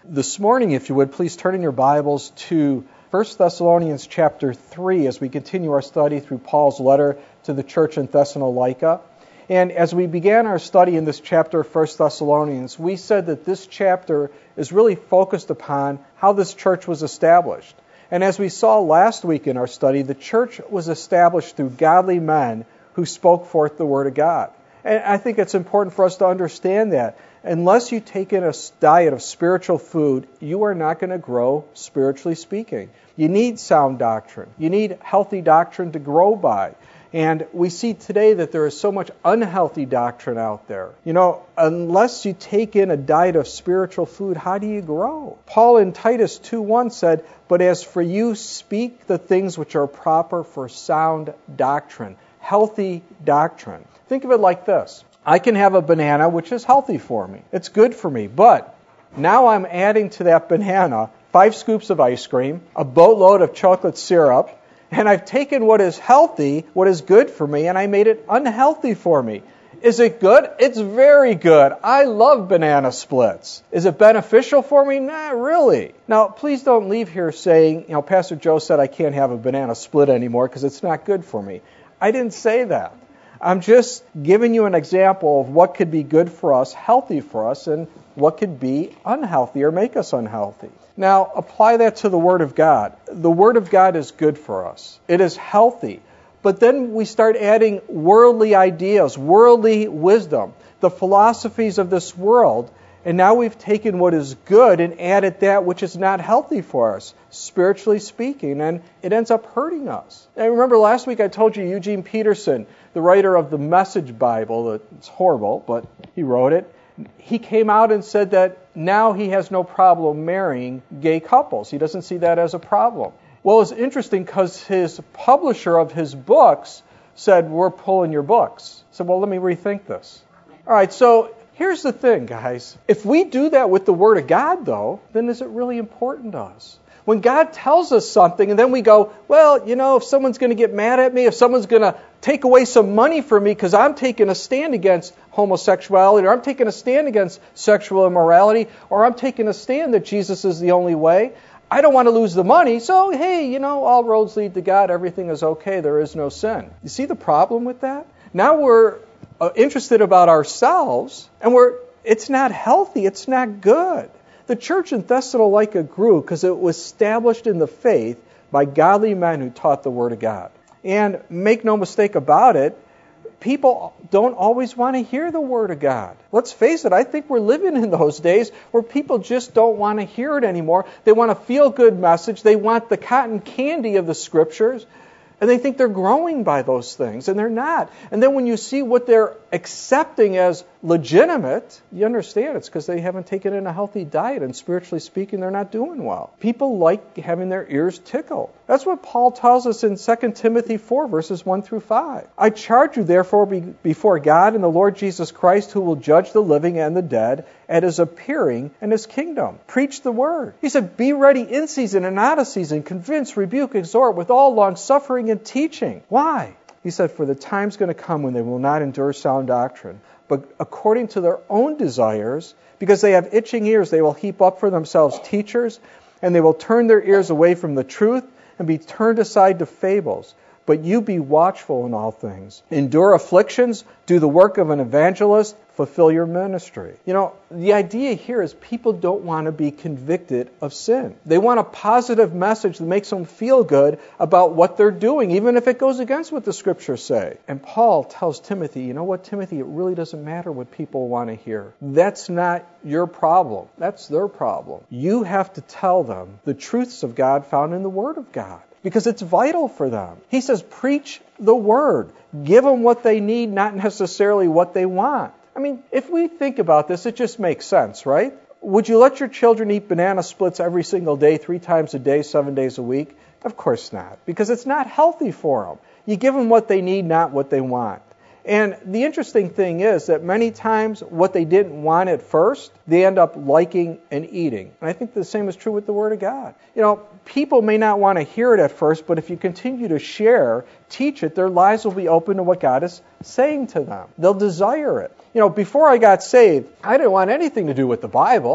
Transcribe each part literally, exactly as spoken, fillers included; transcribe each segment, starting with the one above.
This morning, if you would, please turn in your Bibles to First Thessalonians chapter three as we continue our study through Paul's letter to the church in Thessalonica. And as we began our study in this chapter of First Thessalonians, we said that this chapter is really focused upon how this church was established. And as we saw last week in our study, the church was established through godly men who spoke forth the Word of God. And I think it's important for us to understand that. Unless you take in a diet of spiritual food, you are not going to grow spiritually speaking. You need sound doctrine. You need healthy doctrine to grow by. And we see today that there is so much unhealthy doctrine out there. You know, unless you take in a diet of spiritual food, how do you grow? Paul in Titus two one said, "But as for you, speak the things which are proper for sound doctrine." Healthy doctrine. Think of it like this. I can have a banana, which is healthy for me. It's good for me. But now I'm adding to that banana five scoops of ice cream, a boatload of chocolate syrup, and I've taken what is healthy, what is good for me, and I made it unhealthy for me. Is it good? It's very good. I love banana splits. Is it beneficial for me? Not really. Now, please don't leave here saying, you know, Pastor Joe said I can't have a banana split anymore because it's not good for me. I didn't say that. I'm just giving you an example of what could be good for us, healthy for us, and what could be unhealthy or make us unhealthy. Now, apply that to the Word of God. The Word of God is good for us. It is healthy. But then we start adding worldly ideas, worldly wisdom, the philosophies of this world, and now we've taken what is good and added that which is not healthy for us, spiritually speaking, and it ends up hurting us. I remember last week I told you Eugene Peterson, the writer of the Message Bible, it's horrible, but he wrote it. He came out and said that now he has no problem marrying gay couples. He doesn't see that as a problem. Well, it's interesting because his publisher of his books said, "We're pulling your books." I said, well, let me rethink this. All right, so here's the thing, guys. If we do that with the Word of God, though, then is it really important to us? When God tells us something and then we go, well, you know, if someone's going to get mad at me, if someone's going to take away some money from me because I'm taking a stand against homosexuality, or I'm taking a stand against sexual immorality, or I'm taking a stand that Jesus is the only way, I don't want to lose the money, so hey, you know, all roads lead to God, everything is okay, there is no sin. You see the problem with that? Now we're uh, interested about ourselves, and we're it's not healthy, it's not good. The church in Thessalonica grew because it was established in the faith by godly men who taught the Word of God. And make no mistake about it, people don't always want to hear the Word of God. Let's face it, I think we're living in those days where people just don't want to hear it anymore. They want a feel-good message. They want the cotton candy of the Scriptures. And they think they're growing by those things, and they're not. And then when you see what they're accepting as legitimate, you understand it's because they haven't taken in a healthy diet, and spiritually speaking, they're not doing well. People like having their ears tickled. That's what Paul tells us in Second Timothy four, verses one through five. I charge you, therefore, be, before God and the Lord Jesus Christ, who will judge the living and the dead, at His appearing and His kingdom. Preach the Word. He said, be ready in season and out of season, convince, rebuke, exhort with all long-suffering and teaching. Why? He said, for the time's going to come when they will not endure sound doctrine, but according to their own desires, because they have itching ears, they will heap up for themselves teachers, and they will turn their ears away from the truth and be turned aside to fables. But you be watchful in all things. Endure afflictions, do the work of an evangelist, fulfill your ministry. You know, the idea here is people don't want to be convicted of sin. They want a positive message that makes them feel good about what they're doing, even if it goes against what the Scriptures say. And Paul tells Timothy, you know what, Timothy, it really doesn't matter what people want to hear. That's not your problem. That's their problem. You have to tell them the truths of God found in the Word of God, because it's vital for them. He says, preach the Word. Give them what they need, not necessarily what they want. I mean, if we think about this, it just makes sense, right? Would you let your children eat banana splits every single day, three times a day, seven days a week? Of course not, because it's not healthy for them. You give them what they need, not what they want. And the interesting thing is that many times what they didn't want at first, they end up liking and eating. And I think the same is true with the Word of God. You know, people may not want to hear it at first, but if you continue to share, teach it, their lives will be open to what God is saying to them. They'll desire it. You know, before I got saved, I didn't want anything to do with the Bible.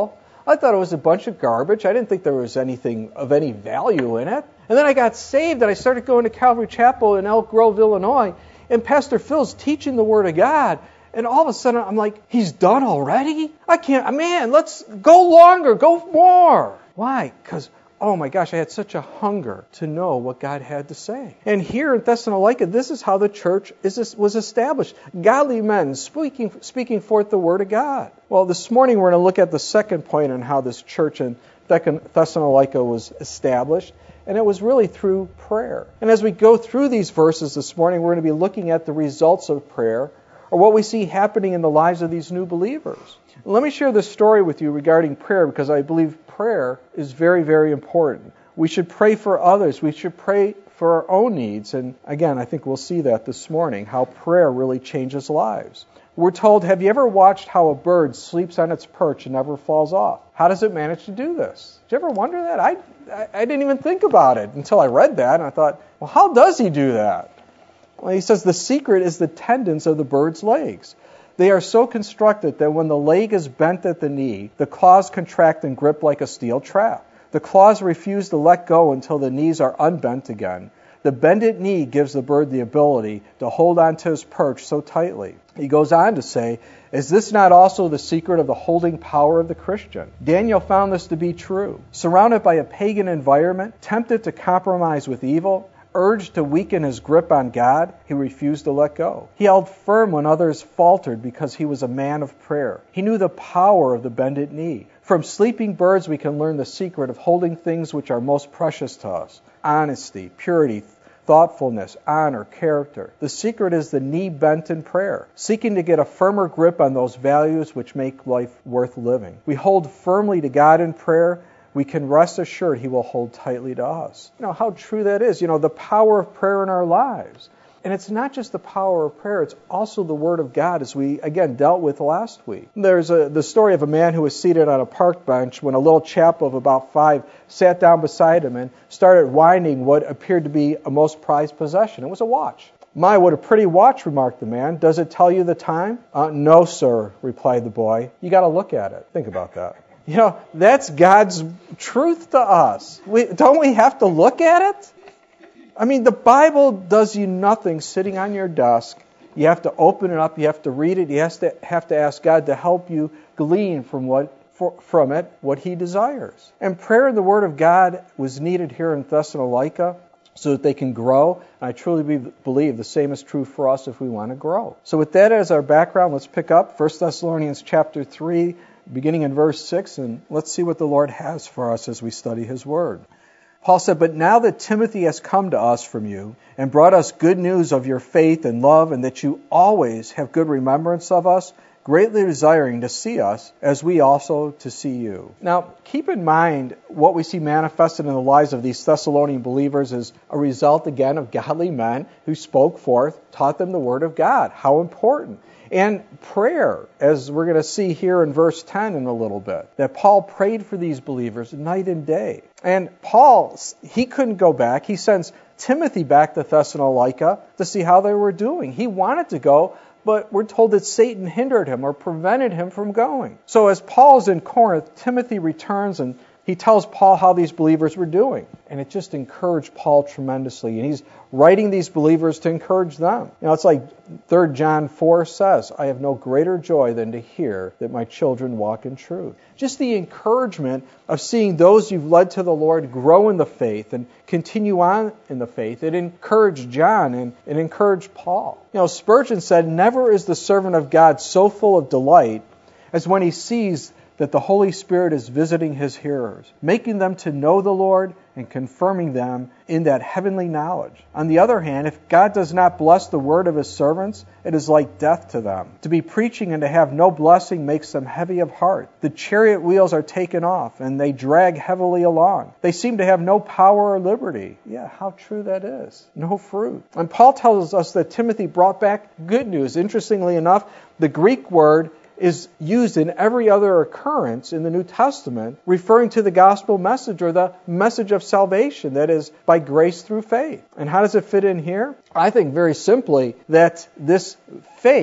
I thought it was a bunch of garbage. I didn't think there was anything of any value in it. And then I got saved and I started going to Calvary Chapel in Elk Grove, Illinois, and Pastor Phil's teaching the Word of God. And all of a sudden I'm like, he's done already? I can't, man, let's go longer, go more. Why? Because oh my gosh, I had such a hunger to know what God had to say. And here in Thessalonica, this is how the church is, was established. Godly men speaking, speaking forth the Word of God. Well, this morning we're going to look at the second point on how this church in Thessalonica was established. And it was really through prayer. And as we go through these verses this morning, we're going to be looking at the results of prayer, or what we see happening in the lives of these new believers. Let me share this story with you regarding prayer, because I believe prayer is very, very important. We should pray for others. We should pray for our own needs. And again, I think we'll see that this morning, how prayer really changes lives. We're told, have you ever watched how a bird sleeps on its perch and never falls off? How does it manage to do this? Did you ever wonder that? I, I, I didn't even think about it until I read that, and I thought, well, how does he do that? Well, he says the secret is the tendons of the bird's legs. They are so constructed that when the leg is bent at the knee, the claws contract and grip like a steel trap. The claws refuse to let go until the knees are unbent again. The bended knee gives the bird the ability to hold on to his perch so tightly. He goes on to say, is this not also the secret of the holding power of the Christian? Daniel found this to be true. Surrounded by a pagan environment, tempted to compromise with evil, urged to weaken his grip on God, he refused to let go. He held firm when others faltered because he was a man of prayer. He knew the power of the bended knee. From sleeping birds, we can learn the secret of holding things which are most precious to us: honesty, purity, thoughtfulness, honor, character. The secret is the knee bent in prayer, seeking to get a firmer grip on those values which make life worth living. We hold firmly to God in prayer. We can rest assured He will hold tightly to us. You know, how true that is. You know, the power of prayer in our lives. And it's not just the power of prayer, it's also the Word of God, as we, again, dealt with last week. There's a, the story of a man who was seated on a park bench when a little chap of about five sat down beside him and started winding what appeared to be a most prized possession. It was a watch. My, what a pretty watch, remarked the man. Does it tell you the time? Uh, no, sir, replied the boy. You got to look at it. Think about that. You know, that's God's truth to us. We, don't we have to look at it? I mean, the Bible does you nothing sitting on your desk. You have to open it up. You have to read it. You have to have to ask God to help you glean from what for, from it what He desires. And prayer in the Word of God was needed here in Thessalonica so that they can grow. And I truly be, believe the same is true for us if we want to grow. So with that as our background, let's pick up First Thessalonians chapter three, beginning in verse six, and let's see what the Lord has for us as we study His Word. Paul said, but now that Timothy has come to us from you and brought us good news of your faith and love, and that you always have good remembrance of us, greatly desiring to see us, as we also to see you. Now, keep in mind what we see manifested in the lives of these Thessalonian believers is a result, again, of godly men who spoke forth, taught them the Word of God. How important. And prayer, as we're going to see here in verse ten in a little bit, that Paul prayed for these believers night and day. And Paul, he couldn't go back. He sends Timothy back to Thessalonica to see how they were doing. He wanted to go, but we're told that Satan hindered him or prevented him from going. So as Paul's in Corinth, Timothy returns and he tells Paul how these believers were doing. And it just encouraged Paul tremendously. And he's writing these believers to encourage them. You know, it's like Third John four says, I have no greater joy than to hear that my children walk in truth. Just the encouragement of seeing those you've led to the Lord grow in the faith and continue on in the faith. It encouraged John and it encouraged Paul. You know, Spurgeon said, never is the servant of God so full of delight as when he sees that the Holy Spirit is visiting His hearers, making them to know the Lord and confirming them in that heavenly knowledge. On the other hand, if God does not bless the word of His servants, it is like death to them. To be preaching and to have no blessing makes them heavy of heart. The chariot wheels are taken off and they drag heavily along. They seem to have no power or liberty. Yeah, how true that is. No fruit. And Paul tells us that Timothy brought back good news. Interestingly enough, the Greek word is used in every other occurrence in the New Testament, referring to the gospel message or the message of salvation, that is, by grace through faith. And how does it fit in here? I think very simply that this faith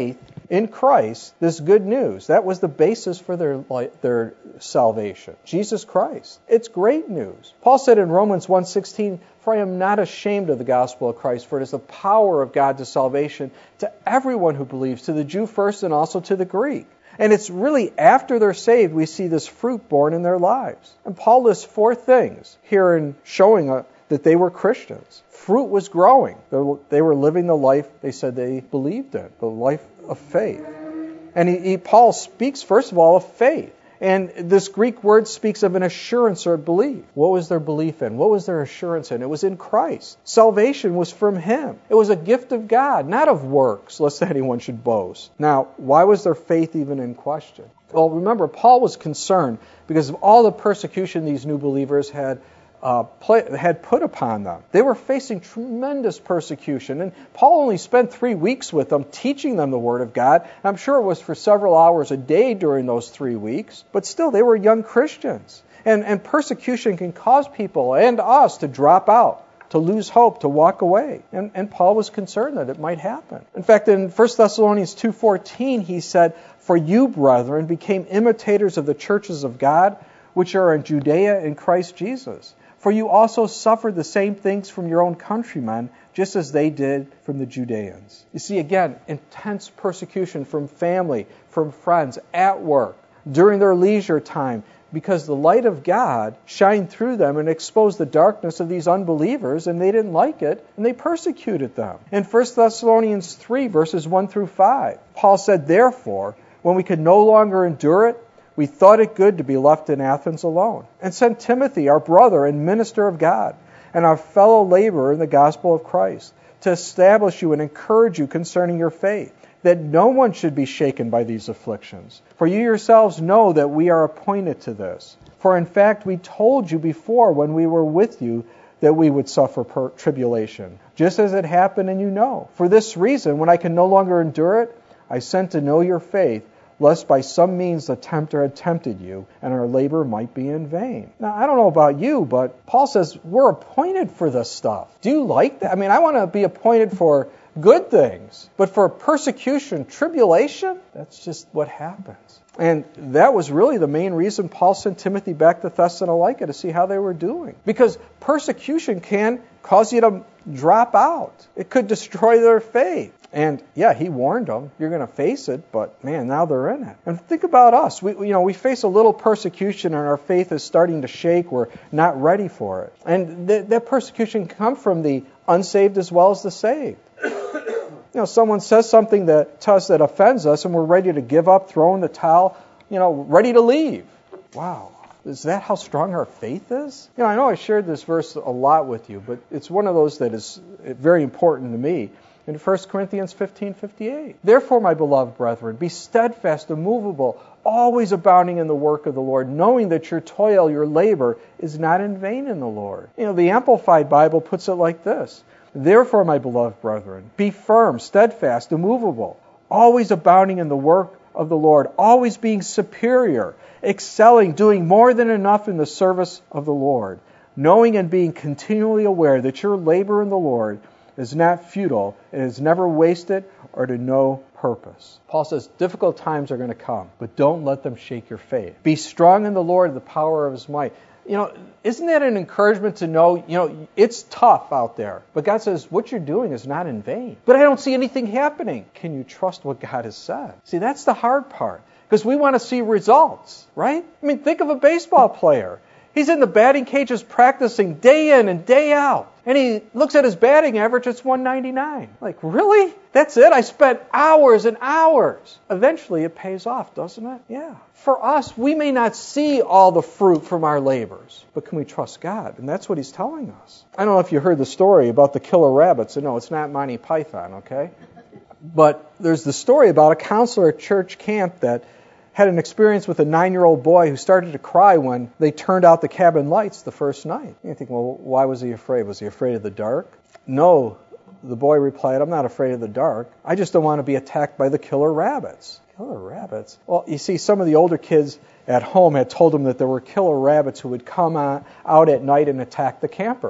in Christ, this good news. That was the basis for their, their salvation. Jesus Christ. It's great news. Paul said in Romans one sixteen, "For I am not ashamed of the gospel of Christ, for it is the power of God to salvation to everyone who believes, to the Jew first and also to the Greek." And it's really after they're saved we see this fruit born in their lives. And Paul lists four things here in showing uh, that they were Christians. Fruit was growing. They were living the life they said they believed in, the life of faith. And he, he, Paul speaks, first of all, of faith. And this Greek word speaks of an assurance or belief. What was their belief in? What was their assurance in? It was in Christ. Salvation was from Him. It was a gift of God, not of works, lest anyone should boast. Now, why was their faith even in question? Well, remember, Paul was concerned because of all the persecution these new believers had Uh, play, had put upon them. They were facing tremendous persecution, and Paul only spent three weeks with them, teaching them the Word of God. I'm sure it was for several hours a day during those three weeks, but still they were young Christians. And, and persecution can cause people and us to drop out, to lose hope, to walk away. And, and Paul was concerned that it might happen. In fact, in First Thessalonians two fourteen, he said, "For you, brethren, became imitators of the churches of God, which are in Judea in Christ Jesus. For you also suffered the same things from your own countrymen, just as they did from the Judeans." You see, again, intense persecution from family, from friends, at work, during their leisure time, because the light of God shined through them and exposed the darkness of these unbelievers, and they didn't like it, and they persecuted them. In First Thessalonians three, verses one through five, Paul said, "Therefore, when we could no longer endure it, we thought it good to be left in Athens alone, and sent Timothy, our brother and minister of God, and our fellow laborer in the gospel of Christ, to establish you and encourage you concerning your faith, that no one should be shaken by these afflictions. For you yourselves know that we are appointed to this. For in fact we told you before when we were with you that we would suffer per- tribulation, just as it happened and you know. For this reason, when I can no longer endure it, I sent to know your faith, lest by some means the tempter had tempted you, and our labor might be in vain." Now, I don't know about you, but Paul says we're appointed for this stuff. Do you like that? I mean, I want to be appointed for good things, but for persecution, tribulation, that's just what happens. And that was really the main reason Paul sent Timothy back to Thessalonica, to see how they were doing. Because persecution can cause you to drop out. It could destroy their faith. And yeah, he warned them, you're going to face it, but man, now they're in it. And think about us. We, you know, we face a little persecution and our faith is starting to shake. We're not ready for it. And th- that persecution can come from the unsaved as well as the saved. You know, someone says something that, to us that offends us, and we're ready to give up, throw in the towel, you know, ready to leave. Wow. Is that how strong our faith is? You know, I know I shared this verse a lot with you, but it's one of those that is very important to me. In First Corinthians fifteen fifty-eight. "Therefore, my beloved brethren, be steadfast, immovable, always abounding in the work of the Lord, knowing that your toil, your labor, is not in vain in the Lord." You know, the Amplified Bible puts it like this. "Therefore, my beloved brethren, be firm, steadfast, immovable, always abounding in the work of the Lord, always being superior, excelling, doing more than enough in the service of the Lord, knowing and being continually aware that your labor in the Lord is not futile, and is never wasted or to no purpose." Paul says difficult times are going to come, but don't let them shake your faith. Be strong in the Lord, the power of His might. You know, isn't that an encouragement to know, you know, it's tough out there, but God says what you're doing is not in vain. But I don't see anything happening. Can you trust what God has said? See, that's the hard part, because we want to see results, right? I mean, think of a baseball player. He's in the batting cages practicing day in and day out. And he looks at his batting average, it's one ninety-nine. Like, really? That's it? I spent hours and hours. Eventually it pays off, doesn't it? Yeah. For us, we may not see all the fruit from our labors, but can we trust God? And that's what He's telling us. I don't know if you heard the story about the killer rabbits. No, it's not Monty Python, okay? But there's the story about a counselor at church camp that had an experience with a nine-year-old boy who started to cry when they turned out the cabin lights the first night. You think, well, why was he afraid? Was he afraid of the dark? No, the boy replied, "I'm not afraid of the dark. I just don't want to be attacked by the killer rabbits." Killer rabbits? Well, you see, some of the older kids at home had told him that there were killer rabbits who would come on, out at night and attack the campers.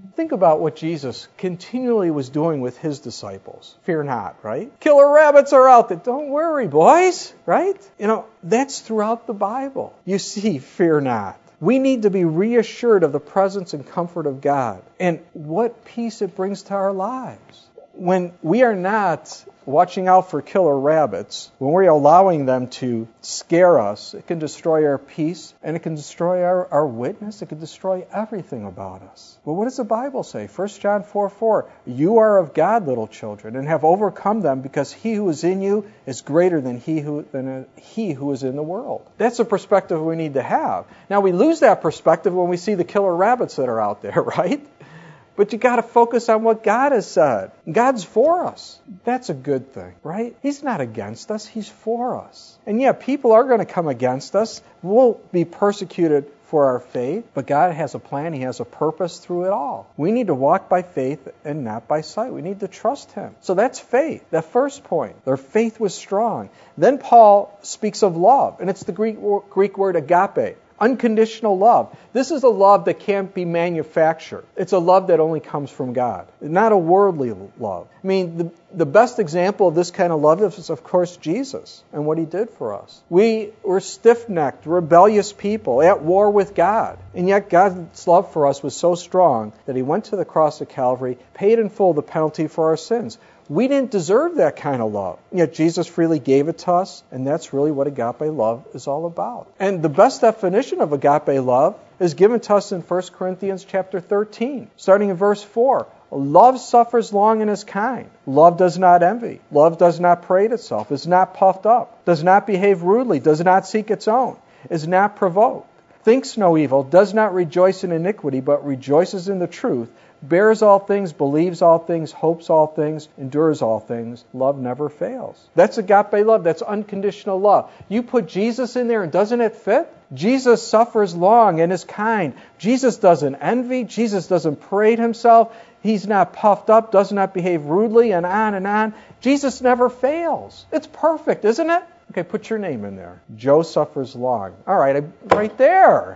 Think about what Jesus continually was doing with his disciples. Fear not, right? Killer rabbits are out there. Don't worry, boys, right? You know, that's throughout the Bible. You see, fear not. We need to be reassured of the presence and comfort of God and what peace it brings to our lives. When we are not watching out for killer rabbits, when we're allowing them to scare us, it can destroy our peace and it can destroy our, our witness. It can destroy everything about us. But what does the Bible say? First John four four, you are of God, little children, and have overcome them, because he who is in you is greater than he who, than he who is in the world. That's the perspective we need to have. Now, we lose that perspective when we see the killer rabbits that are out there, right? But you got to focus on what God has said. God's for us. That's a good thing, right? He's not against us. He's for us. And yeah, people are going to come against us. We'll be persecuted for our faith, but God has a plan. He has a purpose through it all. We need to walk by faith and not by sight. We need to trust him. So that's faith. The first point. Their faith was strong. Then Paul speaks of love, and it's the Greek, Greek word agape. Unconditional love. This is a love that can't be manufactured. It's a love that only comes from God, not a worldly love. I mean, the, the best example of this kind of love is, of course, Jesus and what he did for us. We were stiff-necked, rebellious people at war with God. And yet God's love for us was so strong that he went to the cross of Calvary, paid in full the penalty for our sins. We didn't deserve that kind of love. Yet Jesus freely gave it to us, and that's really what agape love is all about. And the best definition of agape love is given to us in First Corinthians chapter thirteen, starting in verse four. Love suffers long and is kind. Love does not envy. Love does not parade itself, is not puffed up, does not behave rudely, does not seek its own, is not provoked, thinks no evil, does not rejoice in iniquity, but rejoices in the truth, bears all things, believes all things, hopes all things, endures all things. Love never fails. That's agape love. That's unconditional love. You put Jesus in there and doesn't it fit? Jesus suffers long and is kind. Jesus doesn't envy. Jesus doesn't parade himself. He's not puffed up, does not behave rudely, and on and on. Jesus never fails. It's perfect, isn't it? Okay, put your name in there. Joe suffers long. All right, I, right there.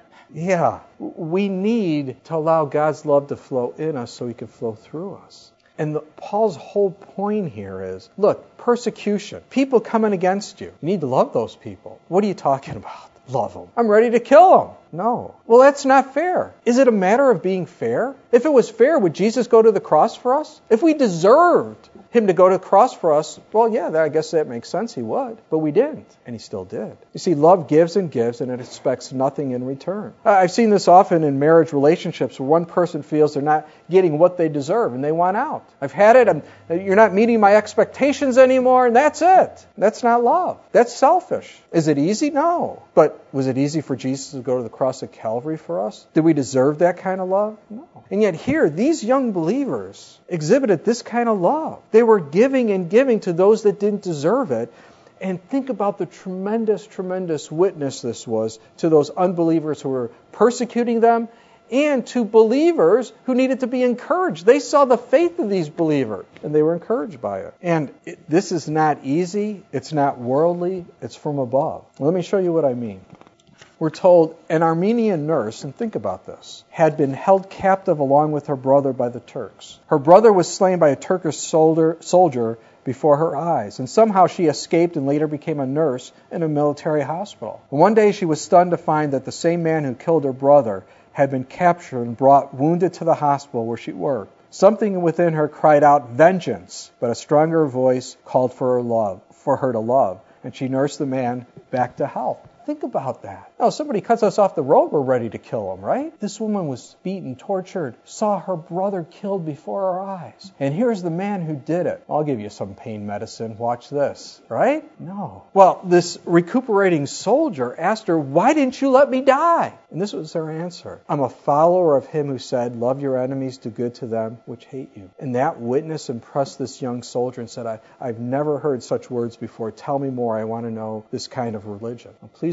Yeah, we need to allow God's love to flow in us so he can flow through us. And the, Paul's whole point here is, look, persecution, people coming against you. You need to love those people. What are you talking about? Love them. I'm ready to kill them. No. Well, that's not fair. Is it a matter of being fair? If it was fair, would Jesus go to the cross for us? If we deserved him to go to the cross for us, well, yeah, I guess that makes sense. He would. But we didn't. And he still did. You see, love gives and gives, and it expects nothing in return. I've seen this often in marriage relationships where one person feels they're not getting what they deserve and they want out. I've had it. I'm, you're not meeting my expectations anymore, and that's it. That's not love. That's selfish. Is it easy? No. But was it easy for Jesus to go to the cross of Calvary for us? Did we deserve that kind of love? No. And yet here, these young believers exhibited this kind of love. They were giving and giving to those that didn't deserve it. And think about the tremendous, tremendous witness this was to those unbelievers who were persecuting them and to believers who needed to be encouraged. They saw the faith of these believers and they were encouraged by it. And it, this is not easy. It's not worldly. It's from above. Let me show you what I mean. We're told an Armenian nurse, and think about this, had been held captive along with her brother by the Turks. Her brother was slain by a Turkish soldier, soldier before her eyes, and somehow she escaped and later became a nurse in a military hospital. One day she was stunned to find that the same man who killed her brother had been captured and brought wounded to the hospital where she worked. Something within her cried out vengeance, but a stronger voice called for her love, for her to love, and she nursed the man back to health. Think about that. Oh, somebody cuts us off the road, we're ready to kill him, right? This woman was beaten, tortured, saw her brother killed before her eyes. And here's the man who did it. I'll give you some pain medicine. Watch this, right? No. Well, this recuperating soldier asked her, why didn't you let me die? And this was her answer. I'm a follower of him who said, love your enemies, do good to them which hate you. And that witness impressed this young soldier and said, I, I've never heard such words before. Tell me more. I want to know this kind of religion. Now, please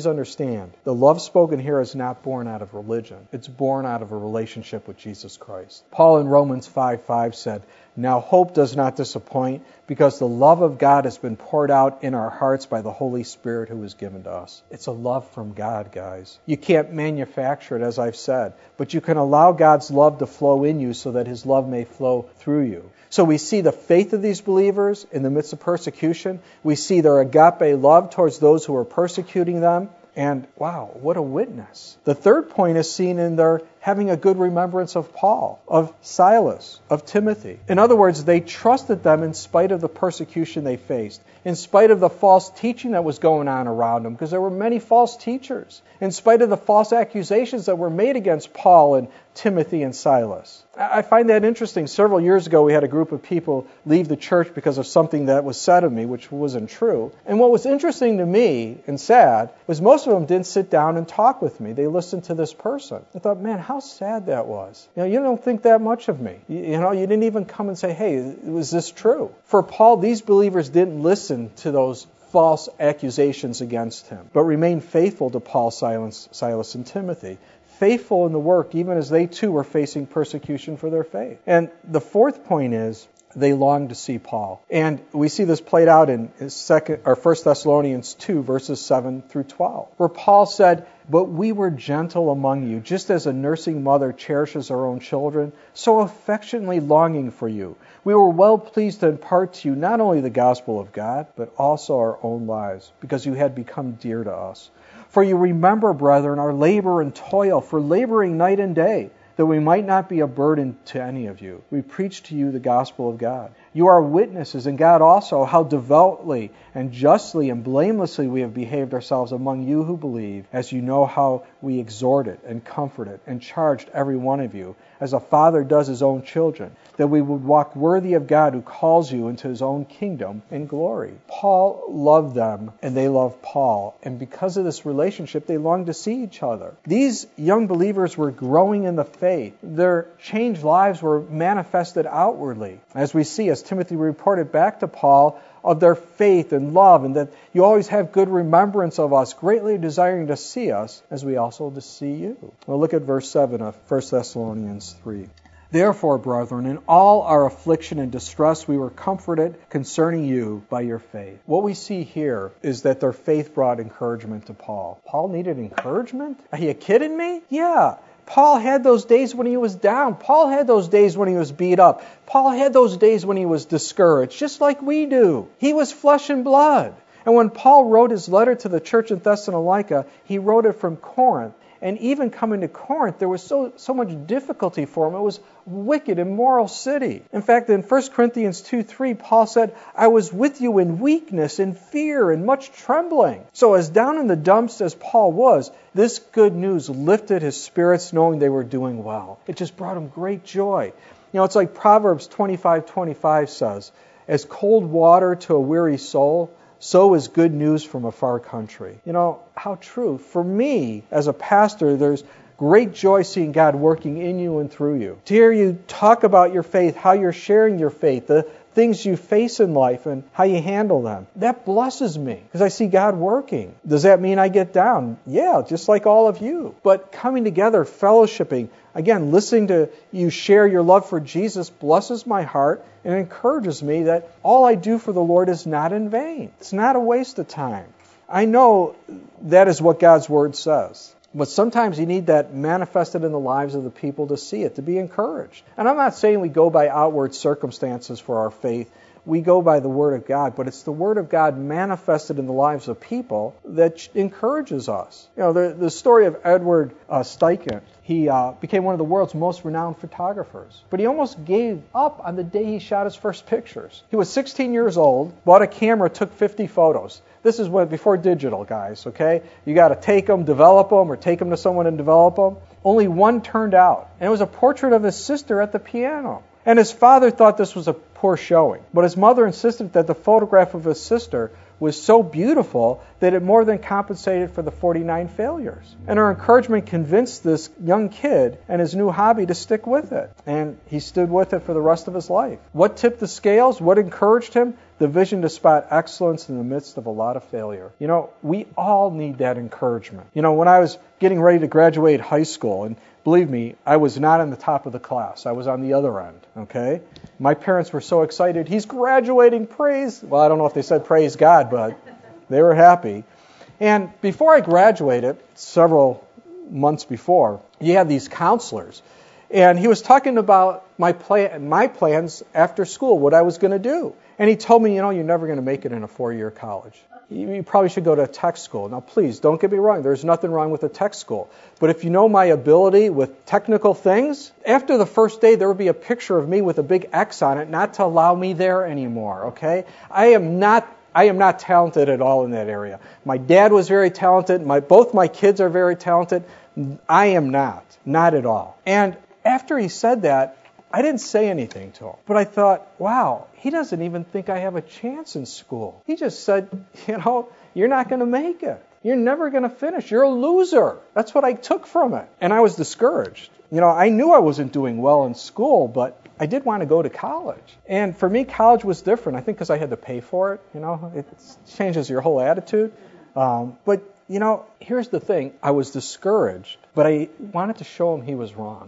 please understand, the love spoken here is not born out of religion. It's born out of a relationship with Jesus Christ. Paul in Romans five five said, "Now hope does not disappoint, because the love of God has been poured out in our hearts by the Holy Spirit who was given to us." It's a love from God, guys. You can't manufacture it, as I've said, but you can allow God's love to flow in you so that His love may flow through you. So we see the faith of these believers in the midst of persecution. We see their agape love towards those who are persecuting them. And wow, what a witness. The third point is seen in their having a good remembrance of Paul, of Silas, of Timothy. In other words, they trusted them in spite of the persecution they faced, in spite of the false teaching that was going on around them, because there were many false teachers, in spite of the false accusations that were made against Paul and Timothy and Silas. I find that interesting. Several years ago, we had a group of people leave the church because of something that was said of me, which wasn't true. And what was interesting to me and sad was most of them didn't sit down and talk with me. They listened to this person. I thought, man, how sad that was. You know, you don't think that much of me. You, you know, you didn't even come and say, hey, was this true? For Paul, these believers didn't listen to those false accusations against him, but remained faithful to Paul, Silas, Silas and Timothy. Faithful in the work, even as they too were facing persecution for their faith. And the fourth point is, they longed to see Paul. And we see this played out in second or First Thessalonians two, verses seven through twelve, where Paul said, "But we were gentle among you, just as a nursing mother cherishes her own children, so affectionately longing for you. We were well pleased to impart to you not only the gospel of God, but also our own lives, because you had become dear to us. For you remember, brethren, our labor and toil, for laboring night and day, that we might not be a burden to any of you. We preach to you the gospel of God. You are witnesses, and God also, how devoutly and justly and blamelessly we have behaved ourselves among you who believe, as you know how we exhorted and comforted and charged every one of you, as a father does his own children, that we would walk worthy of God who calls you into His own kingdom and glory." Paul loved them, and they loved Paul. And because of this relationship, they longed to see each other. These young believers were growing in the faith. Their changed lives were manifested outwardly, as we see, as Timothy reported back to Paul, of their faith and love, and that you always have good remembrance of us, greatly desiring to see us, as we also to see you. Well, look at verse seven of First Thessalonians three. "Therefore, brethren, in all our affliction and distress we were comforted concerning you by your faith." What we see here is that their faith brought encouragement to Paul. Paul needed encouragement? Are you kidding me? Yeah. Paul had those days when he was down. Paul had those days when he was beat up. Paul had those days when he was discouraged, just like we do. He was flesh and blood. And when Paul wrote his letter to the church in Thessalonica, he wrote it from Corinth. And even coming to Corinth, there was so, so much difficulty for him. It was a wicked, immoral city. In fact, in First Corinthians two three, Paul said, "I was with you in weakness, in fear, and much trembling." So as down in the dumps as Paul was, this good news lifted his spirits, knowing they were doing well. It just brought him great joy. You know, it's like Proverbs twenty-five twenty-five says, "As cold water to a weary soul, so is good news from a far country." You know, how true. For me, as a pastor, there's great joy seeing God working in you and through you. To hear you talk about your faith, how you're sharing your faith, the things you face in life and how you handle them. That blesses me because I see God working. Does that mean I get down? Yeah, just like all of you. But coming together, fellowshipping, again, listening to you share your love for Jesus blesses my heart and encourages me that all I do for the Lord is not in vain. It's not a waste of time. I know that is what God's Word says. But sometimes you need that manifested in the lives of the people to see it, to be encouraged. And I'm not saying we go by outward circumstances for our faith. We go by the Word of God, but it's the Word of God manifested in the lives of people that encourages us. You know, the, the story of Edward uh, Steichen, he uh, became one of the world's most renowned photographers. But he almost gave up on the day he shot his first pictures. He was sixteen years old, bought a camera, took fifty photos. This is what before digital, guys, okay? You got to take them, develop them, or take them to someone and develop them. Only one turned out, and it was a portrait of his sister at the piano. And his father thought this was a poor showing. But his mother insisted that the photograph of his sister was so beautiful that it more than compensated for the forty-nine failures. And her encouragement convinced this young kid and his new hobby to stick with it. And he stood with it for the rest of his life. What tipped the scales? What encouraged him? the vision to spot excellence in the midst of a lot of failure. You know, we all need that encouragement. You know, when I was getting ready to graduate high school, and believe me, I was not on the top of the class. I was on the other end, okay? My parents were so excited. He's graduating, praise. Well, I don't know if they said praise God, but they were happy. And before I graduated, several months before, you had these counselors. And he was talking about my plan, my plans after school, what I was going to do. And he told me, you know, you're never going to make it in a four-year college. You, you probably should go to a tech school. Now, please, don't get me wrong. There's nothing wrong with a tech school. But if you know my ability with technical things, after the first day, there would be a picture of me with a big X on it, not to allow me there anymore, okay? I am not I am not talented at all in that area. My dad was very talented. My both my kids are very talented. I am not. Not at all. And after he said that, I didn't say anything to him. But I thought, wow, he doesn't even think I have a chance in school. He just said, you know, you're not going to make it. You're never going to finish. You're a loser. That's what I took from it. And I was discouraged. You know, I knew I wasn't doing well in school, but I did want to go to college. And for me, college was different. I think because I had to pay for it. You know, it changes your whole attitude. Um, but, you know, here's the thing. I was discouraged, but I wanted to show him he was wrong.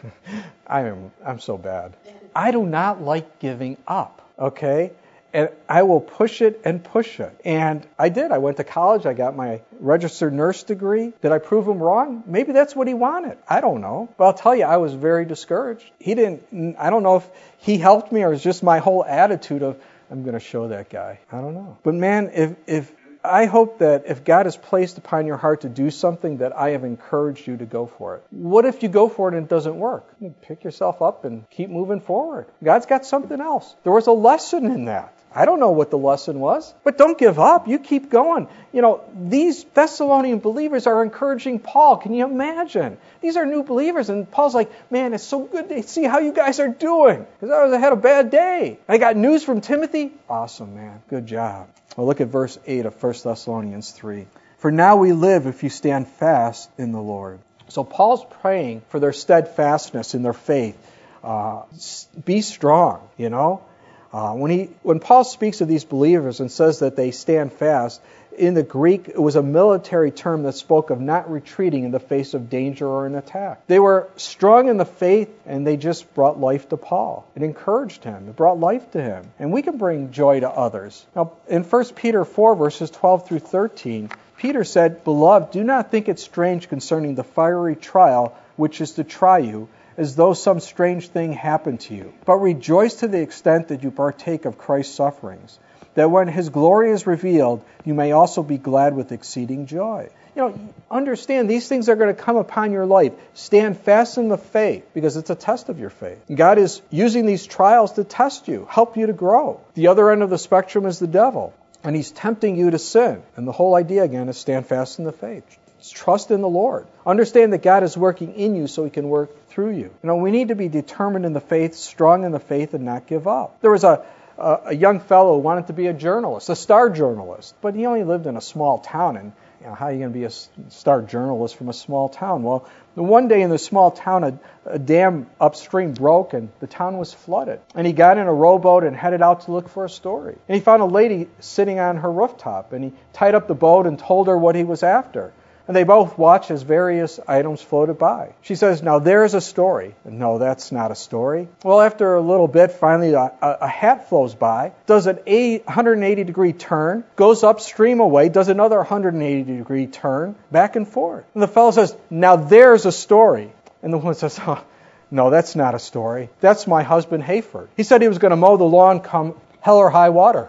I am, I'm so bad. I do not like giving up, okay? And I will push it and push it. And I did. I went to college. I got my registered nurse degree. Did I prove him wrong? Maybe that's what he wanted. I don't know. But I'll tell you, I was very discouraged. He didn't, I don't know if he helped me or it was just my whole attitude of, I'm going to show that guy. I don't know. But man, if, if, I hope that if God has placed upon your heart to do something, that I have encouraged you to go for it. What if you go for it and it doesn't work? You pick yourself up and keep moving forward. God's got something else. There was a lesson in that. I don't know what the lesson was, but don't give up. You keep going. You know, these Thessalonian believers are encouraging Paul. Can you imagine? These are new believers, and Paul's like, man, it's so good to see how you guys are doing, because I was I had a bad day. I got news from Timothy. Awesome, man. Good job. Well, look at verse eight of First Thessalonians three. For now we live if you stand fast in the Lord. So Paul's praying for their steadfastness in their faith. Uh, be strong, you know. Uh, when he, when Paul speaks of these believers and says that they stand fast, in the Greek, it was a military term that spoke of not retreating in the face of danger or an attack. They were strong in the faith, and they just brought life to Paul. It encouraged him. It brought life to him. And we can bring joy to others. Now, in First Peter four, verses twelve through thirteen, Peter said, Beloved, do not think it strange concerning the fiery trial which is to try you, as though some strange thing happened to you. But rejoice to the extent that you partake of Christ's sufferings, that when his glory is revealed, you may also be glad with exceeding joy. You know, understand these things are going to come upon your life. Stand fast in the faith, because it's a test of your faith. God is using these trials to test you, help you to grow. The other end of the spectrum is the devil, and he's tempting you to sin. And the whole idea, again, is stand fast in the faith. Trust in the Lord. Understand that God is working in you so he can work through you. You know, we need to be determined in the faith, strong in the faith, and not give up. There was a, a, a young fellow who wanted to be a journalist, a star journalist, but he only lived in a small town, and you know, how are you going to be a star journalist from a small town? Well, one day in the small town, a, a dam upstream broke, and the town was flooded. And he got in a rowboat and headed out to look for a story. And he found a lady sitting on her rooftop, and he tied up the boat and told her what he was after. And they both watch as various items floated by. She says, now there's a story. No, that's not a story. Well, after a little bit, finally a, a hat flows by, does an one hundred eighty degree turn, goes upstream away, does another one hundred eighty degree turn, back and forth. And the fellow says, now there's a story. And the woman says, oh, no, that's not a story. That's my husband, Hayford. He said he was going to mow the lawn come hell or high water.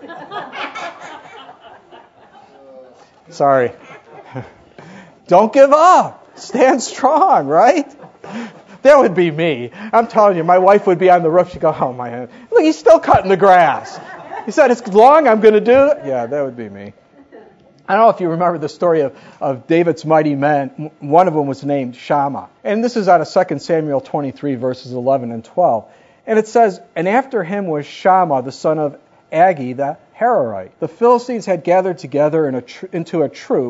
Sorry. Don't give up. Stand strong, right? That would be me. I'm telling you, my wife would be on the roof. She'd go, oh, my God. Look, he's still cutting the grass. He said, it's long, I'm going to do it. Yeah, that would be me. I don't know if you remember the story of, of David's mighty men. One of them was named Shammah. And this is out of Second Samuel twenty-three, verses eleven and twelve. And it says, and after him was Shammah, the son of Agi, the Hararite. The Philistines had gathered together in a tr- into a troop,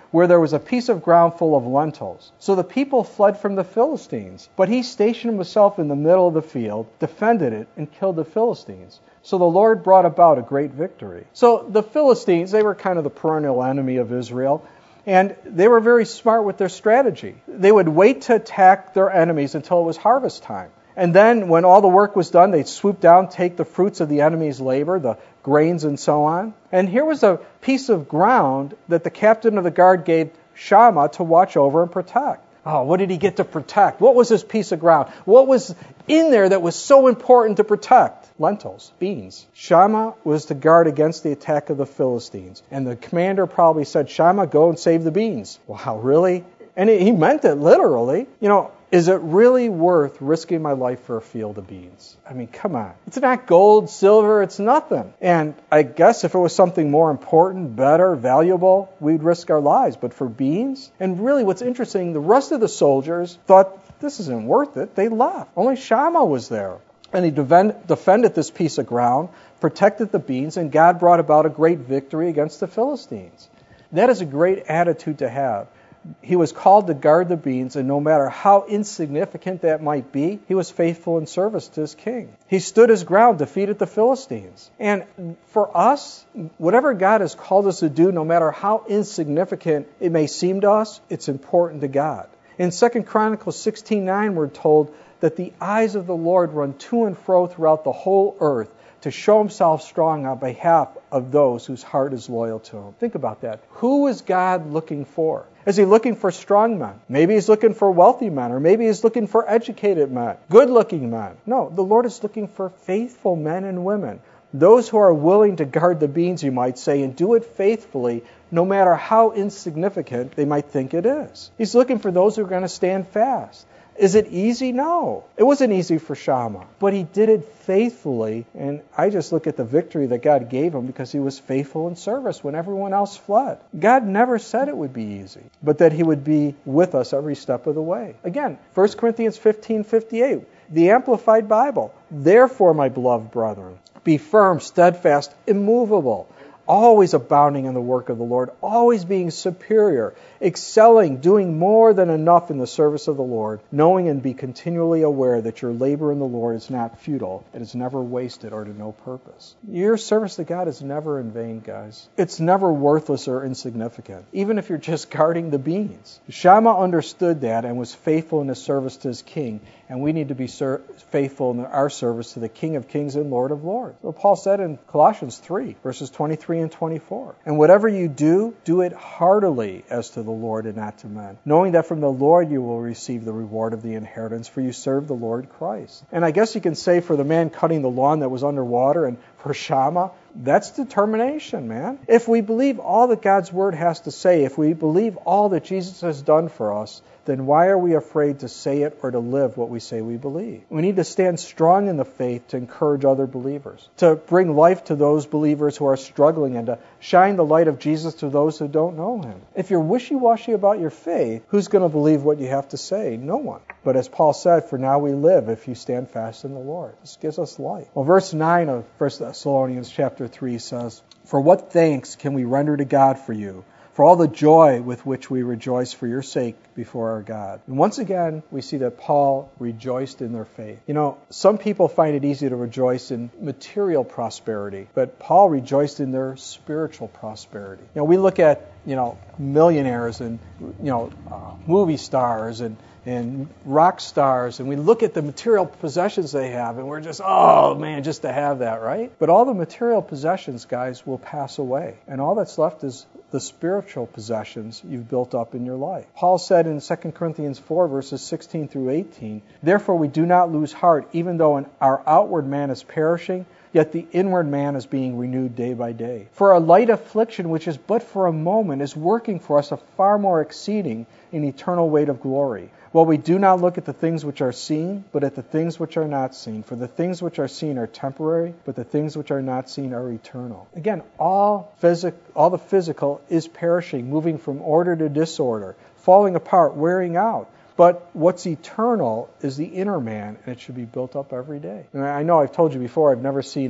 where there was a piece of ground full of lentils. So the people fled from the Philistines, but he stationed himself in the middle of the field, defended it, and killed the Philistines. So the Lord brought about a great victory. So the Philistines, they were kind of the perennial enemy of Israel, and they were very smart with their strategy. They would wait to attack their enemies until it was harvest time. And then when all the work was done, they'd swoop down, take the fruits of the enemy's labor, the grains and so on. And here was a piece of ground that the captain of the guard gave Shammah to watch over and protect. Oh, what did he get to protect? What was this piece of ground? What was in there that was so important to protect? Lentils, beans. Shammah was to guard against the attack of the Philistines. And the commander probably said, Shammah, go and save the beans. Wow, really? And he meant it literally. You know, is it really worth risking my life for a field of beans? I mean, come on. It's not gold, silver, it's nothing. And I guess if it was something more important, better, valuable, we'd risk our lives. But for beans? And really what's interesting, the rest of the soldiers thought this isn't worth it. They left. Only Shammah was there. And he defend, defended this piece of ground, protected the beans, and God brought about a great victory against the Philistines. That is a great attitude to have. He was called to guard the beans, and no matter how insignificant that might be, he was faithful in service to his king. He stood his ground, defeated the Philistines. And for us, whatever God has called us to do, no matter how insignificant it may seem to us, it's important to God. In Second Chronicles sixteen nine, we're told that the eyes of the Lord run to and fro throughout the whole earth to show himself strong on behalf of those whose heart is loyal to him. Think about that. Who is God looking for? Is he looking for strong men? Maybe he's looking for wealthy men, or maybe he's looking for educated men, good-looking men. No, the Lord is looking for faithful men and women. Those who are willing to guard the beans, you might say, and do it faithfully, no matter how insignificant they might think it is. He's looking for those who are going to stand fast. Is it easy? No. It wasn't easy for Shammah, but he did it faithfully, and I just look at the victory that God gave him because he was faithful in service when everyone else fled. God never said it would be easy, but that he would be with us every step of the way. Again, First Corinthians fifteen fifty-eight, the Amplified Bible. Therefore, my beloved brethren, be firm, steadfast, immovable, always abounding in the work of the Lord, always being superior, excelling, doing more than enough in the service of the Lord, knowing and be continually aware that your labor in the Lord is not futile, it is never wasted or to no purpose. Your service to God is never in vain, guys. It's never worthless or insignificant, even if you're just guarding the beans. Shammah understood that and was faithful in his service to his king, and we need to be ser- faithful in our service to the King of Kings and Lord of Lords. So Paul said in Colossians three, verses twenty-three and twenty-four, and whatever you do, do it heartily as to the Lord and not to men, knowing that from the Lord you will receive the reward of the inheritance, for you serve the Lord Christ. And I guess you can say for the man cutting the lawn that was underwater, and for Shammah, that's determination, man. If we believe all that God's Word has to say, if we believe all that Jesus has done for us, then why are we afraid to say it or to live what we say we believe? We need to stand strong in the faith to encourage other believers, to bring life to those believers who are struggling, and to shine the light of Jesus to those who don't know him. If you're wishy-washy about your faith, who's going to believe what you have to say? No one. But as Paul said, for now we live if you stand fast in the Lord. This gives us life. Well, verse nine of First Thessalonians chapter three says, for what thanks can we render to God for you, for all the joy with which we rejoice for your sake before our God. And once again, we see that Paul rejoiced in their faith. You know, some people find it easy to rejoice in material prosperity, but Paul rejoiced in their spiritual prosperity. You know, we look at, you know, millionaires and, you know, uh, movie stars and and rock stars, and we look at the material possessions they have, and we're just, oh man, just to have that, right? But all the material possessions, guys, will pass away, and all that's left is the spiritual possessions you've built up in your life. Paul said in Second Corinthians four, verses sixteen through eighteen, therefore we do not lose heart, even though our outward man is perishing, yet the inward man is being renewed day by day. For a light affliction, which is but for a moment, is working for us a far more exceeding and eternal weight of glory. Well, we do not look at the things which are seen, but at the things which are not seen. For the things which are seen are temporary, but the things which are not seen are eternal. Again, all, physic, all the physical is perishing, moving from order to disorder, falling apart, wearing out. But what's eternal is the inner man, and it should be built up every day. And I know I've told you before, I've never seen a,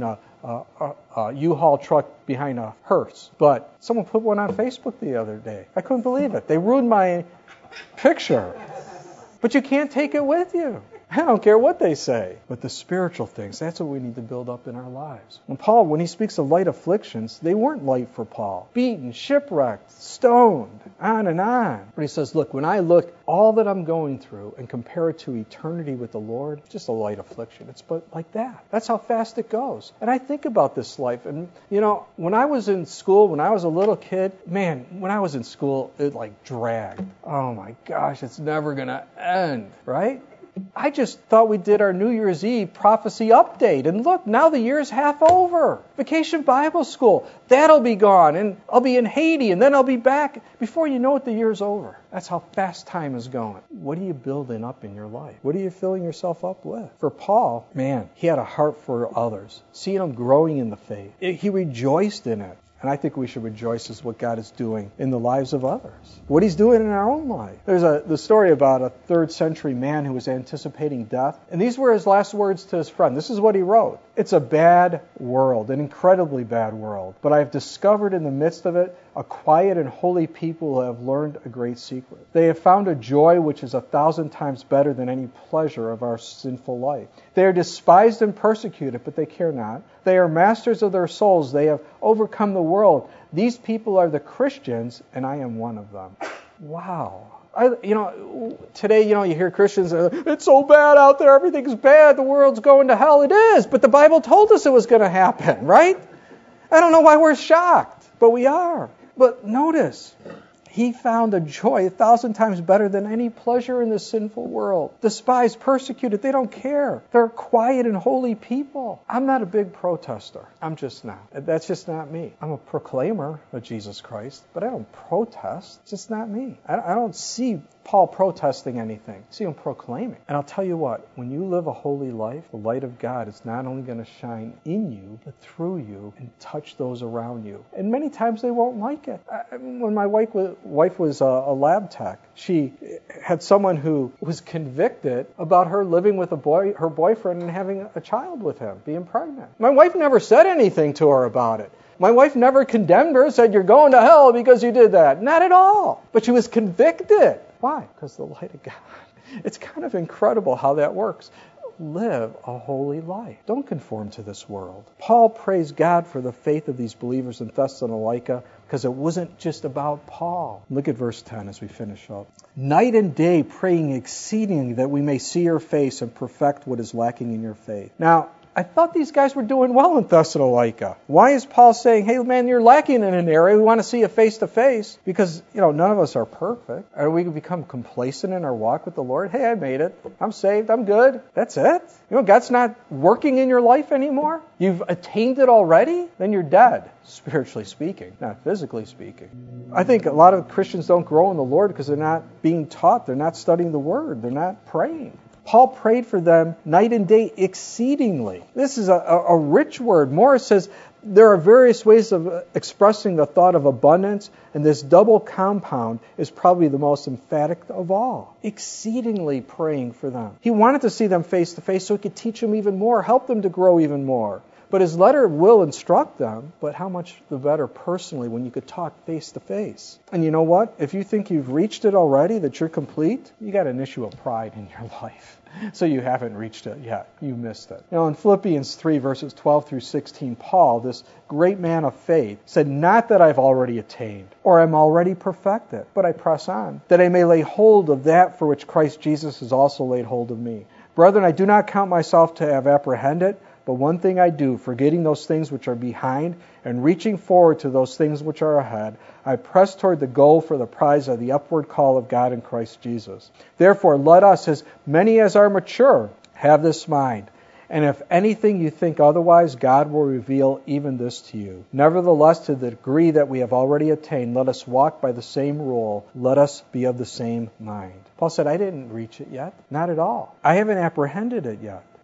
a, a, a U-Haul truck behind a hearse. But someone put one on Facebook the other day. I couldn't believe it. They ruined my picture. But you can't take it with you. I don't care what they say. But the spiritual things, that's what we need to build up in our lives. And Paul, when he speaks of light afflictions, they weren't light for Paul. Beaten, shipwrecked, stoned, on and on. But he says, look, when I look all that I'm going through and compare it to eternity with the Lord, it's just a light affliction. It's but like that. That's how fast it goes. And I think about this life. And, you know, when I was in school, when I was a little kid, man, when I was in school, it like dragged. Oh my gosh, it's never going to end, right? I just thought we did our New Year's Eve prophecy update. And look, now the year's half over. Vacation Bible School, that'll be gone. And I'll be in Haiti, and then I'll be back. Before you know it, the year's over. That's how fast time is going. What are you building up in your life? What are you filling yourself up with? For Paul, man, he had a heart for others. Seeing them growing in the faith. He rejoiced in it. And I think we should rejoice as what God is doing in the lives of others. What he's doing in our own life. There's a the story about a third century man who was anticipating death. And these were his last words to his friend. This is what he wrote. It's a bad world, an incredibly bad world. But I have discovered in the midst of it a quiet and holy people who have learned a great secret. They have found a joy which is a thousand times better than any pleasure of our sinful life. They are despised and persecuted, but they care not. They are masters of their souls. They have overcome the world. These people are the Christians, and I am one of them. Wow. I, you know, today, you know, you hear Christians, uh, it's so bad out there, everything's bad, the world's going to hell. It is, but the Bible told us it was going to happen, right? I don't know why we're shocked, but we are. But notice, he found a joy a thousand times better than any pleasure in the sinful world. Despised, persecuted, they don't care. They're quiet and holy people. I'm not a big protester. I'm just not. That's just not me. I'm a proclaimer of Jesus Christ, but I don't protest. It's just not me. I don't see Paul protesting anything. I see him proclaiming. And I'll tell you what, when you live a holy life, the light of God is not only going to shine in you, but through you and touch those around you. And many times they won't like it. I, when my wife was, wife was a, a lab tech, she had someone who was convicted about her living with a boy, her boyfriend and having a child with him, being pregnant. My wife never said anything to her about it. My wife never condemned her, said, you're going to hell because you did that. Not at all. But she was convicted. Why? Because the light of God. It's kind of incredible how that works. Live a holy life. Don't conform to this world. Paul praised God for the faith of these believers in Thessalonica because it wasn't just about Paul. Look at verse ten as we finish up. Night and day praying exceedingly that we may see your face and perfect what is lacking in your faith. Now, I thought these guys were doing well in Thessalonica. Why is Paul saying, hey, man, you're lacking in an area. We want to see you face to face? Because, you know, none of us are perfect. Are we become complacent in our walk with the Lord? Hey, I made it. I'm saved. I'm good. That's it. You know, God's not working in your life anymore. You've attained it already. Then you're dead, spiritually speaking, not physically speaking. I think a lot of Christians don't grow in the Lord because they're not being taught. They're not studying the Word. They're not praying. Paul prayed for them night and day exceedingly. This is a, a, a rich word. Morris says there are various ways of expressing the thought of abundance, and this double compound is probably the most emphatic of all. Exceedingly praying for them. He wanted to see them face to face so he could teach them even more, help them to grow even more. But his letter will instruct them, but how much the better personally when you could talk face to face. And you know what? If you think you've reached it already, that you're complete, you got an issue of pride in your life. So you haven't reached it yet. You missed it. You know, in Philippians three, verses twelve through sixteen, Paul, this great man of faith, said, not that I've already attained, or am already perfected, but I press on, that I may lay hold of that for which Christ Jesus has also laid hold of me. Brethren, I do not count myself to have apprehended, but one thing I do, forgetting those things which are behind and reaching forward to those things which are ahead, I press toward the goal for the prize of the upward call of God in Christ Jesus. Therefore, let us, as many as are mature, have this mind. And if anything you think otherwise, God will reveal even this to you. Nevertheless, to the degree that we have already attained, let us walk by the same rule. Let us be of the same mind. Paul said, I didn't reach it yet. Not at all. I haven't apprehended it yet.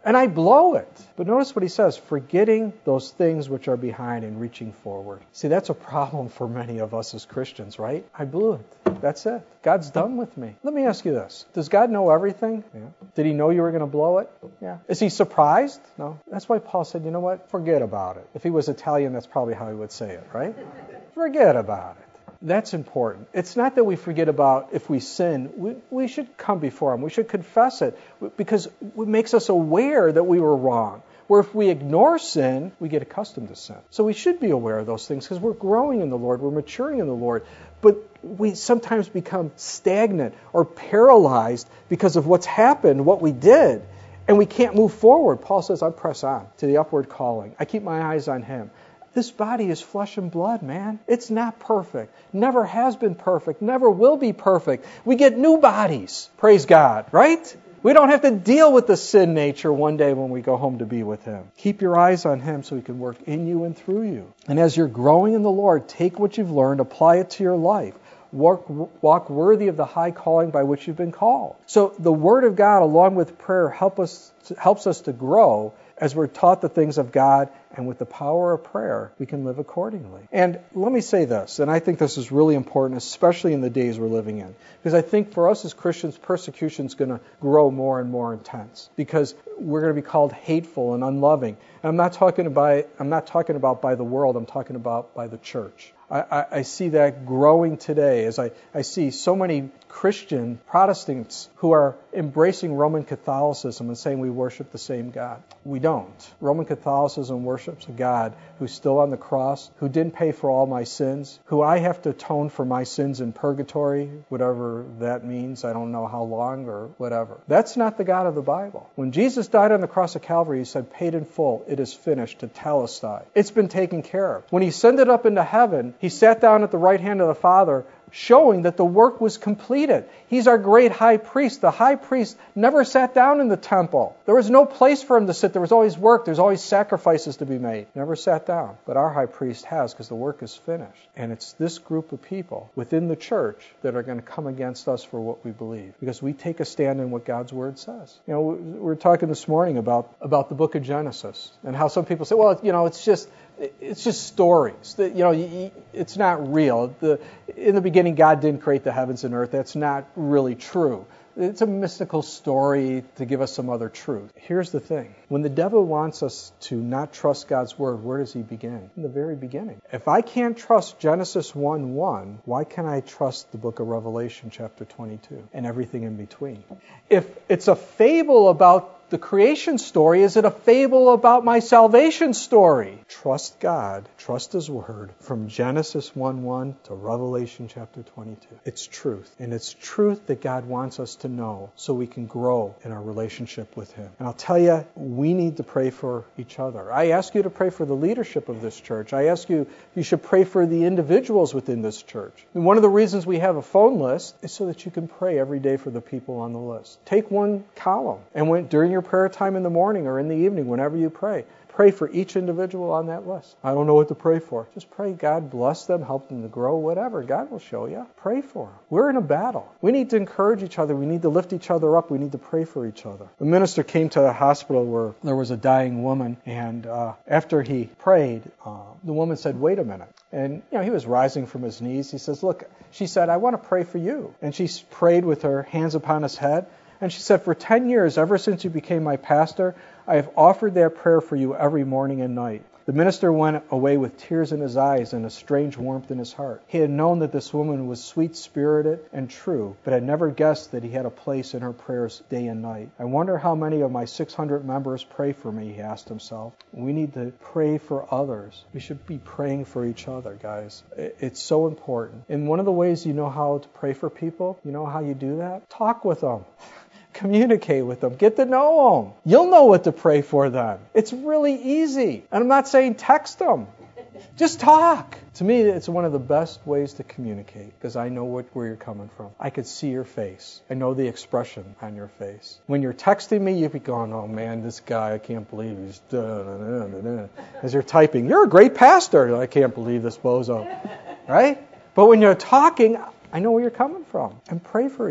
And I blow it. But notice what he says, forgetting those things which are behind and reaching forward. See, that's a problem for many of us as Christians, right? I blew it. That's it. God's done with me. Let me ask you this. Does God know everything? Yeah. Did he know you were going to blow it? Yeah. Is he surprised? No. That's why Paul said, you know what? Forget about it. If he was Italian, that's probably how he would say it, right? Forget about it. That's important. It's not that we forget about if we sin. We, we should come before him. We should confess it because it makes us aware that we were wrong. Where if we ignore sin, we get accustomed to sin. So we should be aware of those things because we're growing in the Lord. We're maturing in the Lord. But we sometimes become stagnant or paralyzed because of what's happened, what we did. And we can't move forward. Paul says, I press on to the upward calling. I keep my eyes on him. This body is flesh and blood, man. It's not perfect. Never has been perfect. Never will be perfect. We get new bodies. Praise God, right? We don't have to deal with the sin nature one day when we go home to be with him. Keep your eyes on him so he can work in you and through you. And as you're growing in the Lord, take what you've learned, apply it to your life. Walk, walk worthy of the high calling by which you've been called. So the Word of God, along with prayer, help us, helps us to grow as we're taught the things of God, and with the power of prayer, we can live accordingly. And let me say this, and I think this is really important, especially in the days we're living in, because I think for us as Christians, persecution is going to grow more and more intense, because we're going to be called hateful and unloving. And I'm not talking about, I'm not talking about by the world, I'm talking about by the church. I, I, I see that growing today as I, I see so many Christian Protestants who are embracing Roman Catholicism and saying we worship the same God. We don't. Roman Catholicism worships a God who's still on the cross, who didn't pay for all my sins, who I have to atone for my sins in purgatory, whatever that means. I don't know how long or whatever. That's not the God of the Bible. When Jesus died on the cross of Calvary, he said, paid in full, it is finished, tetelestai. It's been taken care of. When he ascended up into heaven, he sat down at the right hand of the Father, showing that the work was completed. He's our great high priest. The high priest never sat down in the temple. There was no place for him to sit. There was always work. There's always sacrifices to be made. Never sat down. But our high priest has, because the work is finished. And it's this group of people within the church that are going to come against us for what we believe, because we take a stand in what God's Word says. You know, we were talking this morning about, about the book of Genesis and how some people say, well, you know, it's just It's just stories. You know, it's not real. The, in the beginning, God didn't create the heavens and earth. That's not really true. It's a mystical story to give us some other truth. Here's the thing. When the devil wants us to not trust God's Word, where does he begin? In the very beginning. If I can't trust Genesis one one, why can't I trust the book of Revelation chapter twenty-two and everything in between? If it's a fable about the creation story, is it a fable about my salvation story? Trust God, trust His Word, from Genesis one one to Revelation chapter twenty-two. It's truth, and it's truth that God wants us to know so we can grow in our relationship with Him. And I'll tell you, we need to pray for each other. I ask you to pray for the leadership of this church. I ask you, you should pray for the individuals within this church. And one of the reasons we have a phone list is so that you can pray every day for the people on the list. Take one column, and when during your prayer time in the morning or in the evening, whenever you pray, pray for each individual on that list. I don't know what to pray for. Just pray God bless them, help them to grow, whatever. God will show you. Pray for them. We're in a battle. We need to encourage each other. We need to lift each other up. We need to pray for each other. A minister came to a hospital where there was a dying woman, and uh, after he prayed, uh, the woman said, wait a minute. And, you know, he was rising from his knees. He says, look, she said, I want to pray for you. And she prayed with her hands upon his head. And she said, for ten years, ever since you became my pastor, I have offered that prayer for you every morning and night. The minister went away with tears in his eyes and a strange warmth in his heart. He had known that this woman was sweet-spirited and true, but had never guessed that he had a place in her prayers day and night. I wonder how many of my six hundred members pray for me, he asked himself. We need to pray for others. We should be praying for each other, guys. It's so important. And one of the ways you know how to pray for people, you know how you do that? Talk with them. Communicate with them. Get to know them. You'll know what to pray for then. It's really easy. And I'm not saying text them. Just talk. To me, it's one of the best ways to communicate, because I know what, where you're coming from. I could see your face. I know the expression on your face. When you're texting me, you'd be going, oh man, this guy, I can't believe he's da, da, da, da, da. As you're typing, you're a great pastor. I can't believe this bozo. Right? But when you're talking, I know where you're coming from. And pray for each other.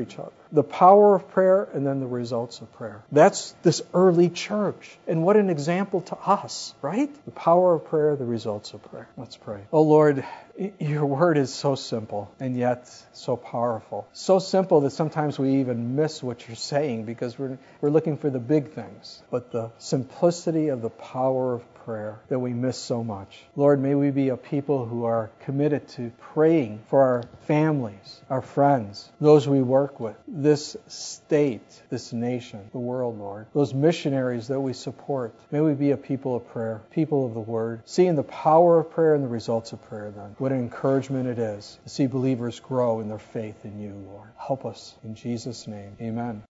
The power of prayer and then the results of prayer. That's this early church. And what an example to us, right? The power of prayer, the results of prayer. Let's pray. Oh Lord, your word is so simple and yet so powerful. So simple that sometimes we even miss what you're saying because we're, we're looking for the big things. But the simplicity of the power of prayer that we miss so much. Lord, may we be a people who are committed to praying for our families, our friends, those we work with, this state, this nation, the world, Lord, those missionaries that we support. May we be a people of prayer, people of the word, seeing the power of prayer and the results of prayer then. What an encouragement it is to see believers grow in their faith in you, Lord. Help us in Jesus' name. Amen.